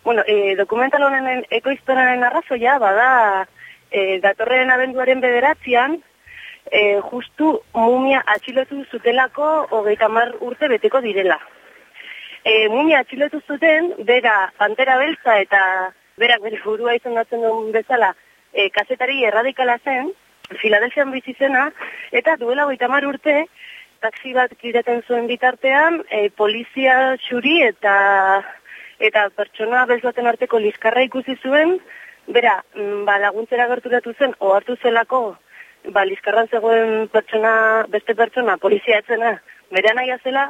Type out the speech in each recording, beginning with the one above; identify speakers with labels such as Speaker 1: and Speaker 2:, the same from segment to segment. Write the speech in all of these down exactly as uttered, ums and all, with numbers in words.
Speaker 1: Bueno, e, dokumental honen ekoizpenaren arrazoia, bada, e, datorren abenduaren bederatzean, e, justu mumia atxilotu zutelako hogeita hamar urte beteko direla. E, mumia atxilotu zuten, bera Pantera Beltza eta berak bere burua izendatzen duen bezala, e, kazetari erradikala zen, Filadelfian bizi zena, eta duela hogeita hamar urte, taxi bat kireten zuen bitartean, e, polizia xuri eta eta pertsona beltzaten arteko liskarra ikusi zuen, bera, ba, laguntzera gerturatu zen, ohartu zelako, ba, liskarran zegoen pertsona, beste pertsona, polizia etzena, bere naia zela,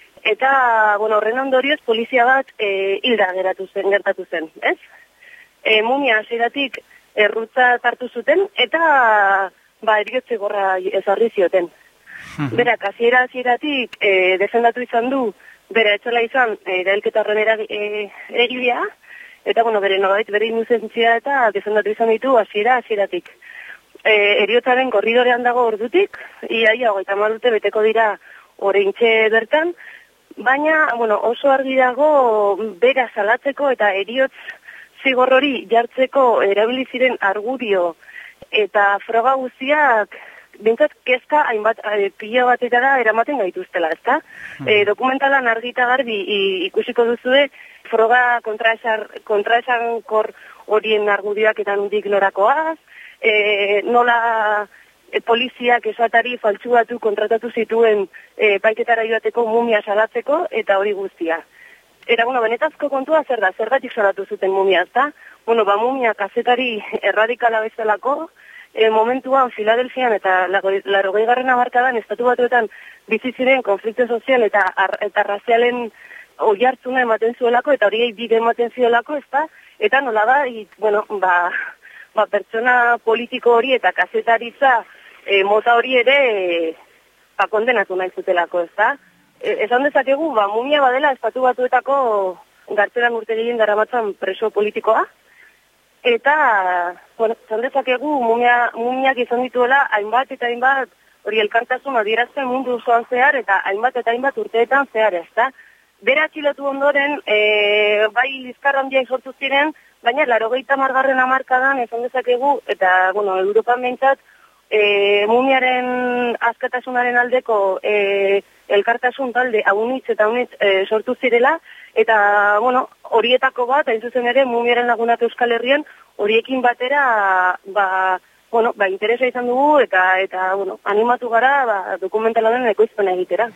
Speaker 1: eta, bueno, horren ondorioz, polizia bat e, hilda geratu zen, gertatu zen, ez? E, mumia hasieratik errutza hartu zuten, eta, ba, eriotze gorra ezarri zioten. Berak, hasiera hasieratik e, defendatu izan du, bera etxola izan, erailketa horren egilea, eta, bueno, bere nolabait, bere inuzentzia eta defendatu izan ditu hasiera hasieratik. E, eriotzaren korridorean dago ordutik, iaia hogeita hamar urte beteko dira oraintxe bertan, baina, bueno, oso argi dago bera salatzeko eta eriotz zigor hori jartzeko erabili ziren argudio eta froga guztiak bintzat kezka hainbat e, pila batetara eramaten gaituztela, ezta? Hmm. E, dokumentalan argita garbi ikusiko duzue froga kontraesankor horien argudioak eta nundik norakoaz, e, nola e, poliziak esatari faltsuatu kontratatu zituen e, paiketara joateko mumia salatzeko eta hori guztia. Era, bueno, benetazko kontua zer da, zergatik salatu zuten mumia, ezta? Bueno, ba, mumia kazetari erradikala bezalako, E, momentuan Filadelfian eta larogei garren hamarkadan estatu batuetan bizi ziren konflikto sozial eta ar, eta razialen oihartzuna ematen zuelako eta horiei bide ematen ziolako, ezta? Eta nola da, i, bueno, ba, ba, pertsona politiko hori eta kazetaritza e, mota hori ere e, ba, kondenatu nahi zutelako, ezta? E, esan dezakegu, ba, mumia badela estatu batuetako gartzeran urte gehien daramatzan preso politikoa, eta, bueno, zan dezakegu mumia, mumiak izan dituela hainbat eta hainbat hori elkartasun adierazten mundu osoan zehar eta hainbat eta hainbat urteetan zehar, ezta? Bera atxilotu ondoren, e, bai lizkar handiak sortu ziren, baina laurogeita hamargarren hamarkadan esan dezakegu, eta, bueno, Europan behintzat, e, mumiaren askatasunaren aldeko e, elkartasun talde haunitz eta haunitz e, sortu zirela, eta, bueno, horietako bat, hain zuzen ere, mumiaren lagunak Euskal Herrian, horiekin batera, ba, bueno, ba, interesa izan dugu, eta, eta, bueno, animatu gara, ba, dokumentalaren ekoizpena egitera.